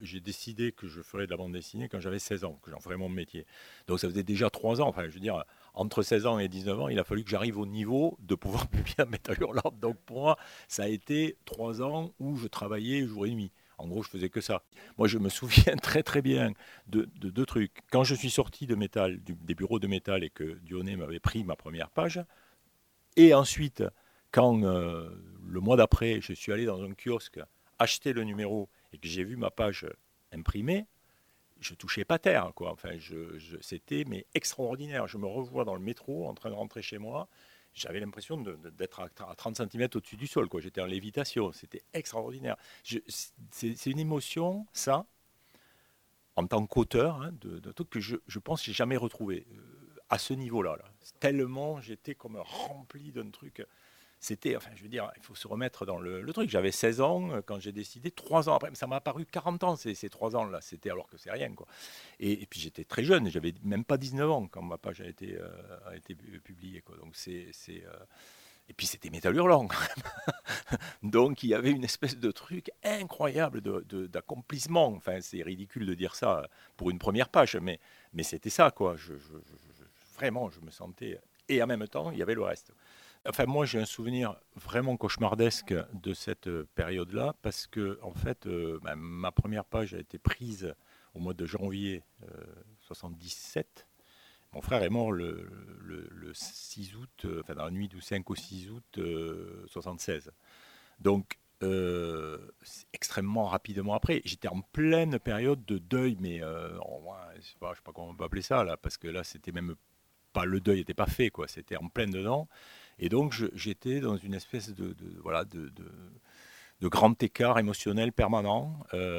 J'ai décidé que je ferais de la bande dessinée quand j'avais 16 ans, que j'en ferais mon métier. Donc ça faisait déjà 3 ans, enfin je veux dire, entre 16 ans et 19 ans, il a fallu que j'arrive au niveau de pouvoir publier un Metal Hurlant. Donc pour moi, ça a été 3 ans où je travaillais jour et nuit. En gros, je faisais que ça. Moi, je me souviens très très bien de deux trucs. Quand je suis sorti de métal, des bureaux de métal et que Dionnet m'avait pris ma première page, et ensuite, quand le mois d'après, je suis allé dans un kiosque acheter le numéro et que j'ai vu ma page imprimée, je touchais pas terre, quoi. Enfin, c'était mais extraordinaire. Je me revois dans le métro en train de rentrer chez moi. J'avais l'impression d'être à 30 centimètres au-dessus du sol, quoi. J'étais en lévitation. C'était extraordinaire. C'est une émotion, ça, en tant qu'auteur, hein, de trucs que je pense que j'ai jamais retrouvé à ce niveau-là. Là. Tellement j'étais comme rempli d'un truc. C'était, enfin, je veux dire, il faut se remettre dans le truc. J'avais 16 ans quand j'ai décidé, 3 ans après, ça m'a apparu 40 ans ces 3 ans-là. C'était alors que c'est rien, quoi. Et puis j'étais très jeune, j'avais même pas 19 ans quand ma page a été publiée, quoi. Donc et puis c'était Métal Hurlant. Donc il y avait une espèce de truc incroyable d'accomplissement. Enfin, c'est ridicule de dire ça pour une première page, mais c'était ça, quoi. Vraiment, je me sentais. Et en même temps, il y avait le reste. Enfin, moi, j'ai un souvenir vraiment cauchemardesque de cette période-là, parce que, en fait, ma première page a été prise au mois de janvier 77. Mon frère est mort le 6 août, enfin, dans la nuit du 5 au 6 août 76. Donc, c'est extrêmement rapidement après. J'étais en pleine période de deuil, mais je sais pas comment on peut appeler ça, là, parce que là, c'était même pas le deuil n'était pas fait, quoi. C'était en pleine dedans. Et donc, j'étais dans une espèce voilà, de grand écart émotionnel permanent.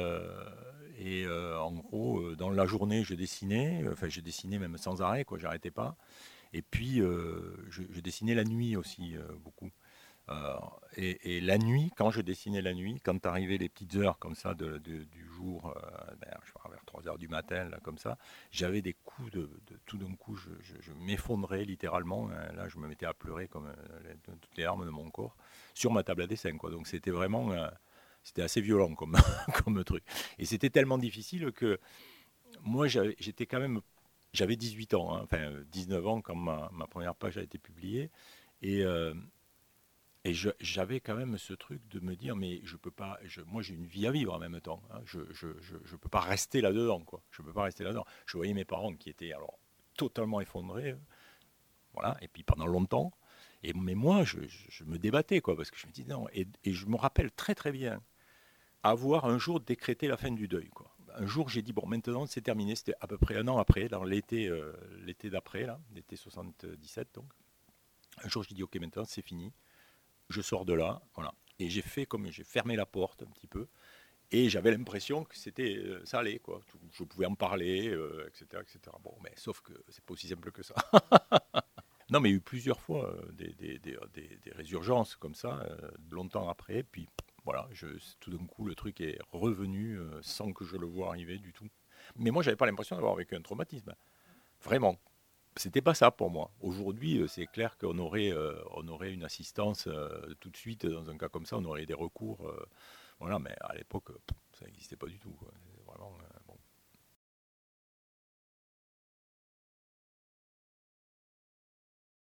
En gros, dans la journée, je dessinais. Enfin, je dessinais même sans arrêt, quoi. J'arrêtais pas. Et puis, je dessinais la nuit aussi, beaucoup. Euh, et la nuit, quand je dessinais la nuit, quand arrivaient les petites heures comme ça du jour, je sais pas, vers 3 heures du matin, là, comme ça, j'avais des coups tout d'un coup, je m'effondrais littéralement. Hein. Là, je me mettais à pleurer comme toutes les larmes de mon corps sur ma table à dessin, quoi. Donc c'était vraiment, c'était assez violent comme, comme truc. Et c'était tellement difficile que moi, j'étais quand même, j'avais 18 ans, hein, enfin 19 ans quand ma première page a été publiée. Et, j'avais quand même ce truc de me dire, mais je peux pas, moi j'ai une vie à vivre en même temps. Hein. Je peux pas rester là-dedans, quoi. Je peux pas rester là-dedans. Je voyais mes parents qui étaient alors totalement effondrés, voilà. Et puis pendant longtemps. Mais moi, je me débattais, quoi, parce que je me dis non. Et je me rappelle très très bien avoir un jour décrété la fin du deuil, quoi. Un jour, j'ai dit bon, maintenant c'est terminé. C'était à peu près un an après, dans l'été d'après, là, l'été 77, donc. Un jour, j'ai dit ok, maintenant c'est fini. Je sors de là, voilà. Et j'ai fait comme j'ai fermé la porte un petit peu, et j'avais l'impression que c'était ça allait, quoi. Je pouvais en parler, etc., etc. Bon, mais sauf que c'est pas aussi simple que ça. Non, mais il y a eu plusieurs fois des résurgences comme ça, longtemps après, puis voilà, tout d'un coup le truc est revenu sans que je le vois arriver du tout. Mais moi, j'avais pas l'impression d'avoir vécu un traumatisme, vraiment. C'était pas ça pour moi. Aujourd'hui, c'est clair on aurait une assistance tout de suite dans un cas comme ça, on aurait des recours, voilà. Mais à l'époque, ça n'existait pas du tout, quoi. Vraiment.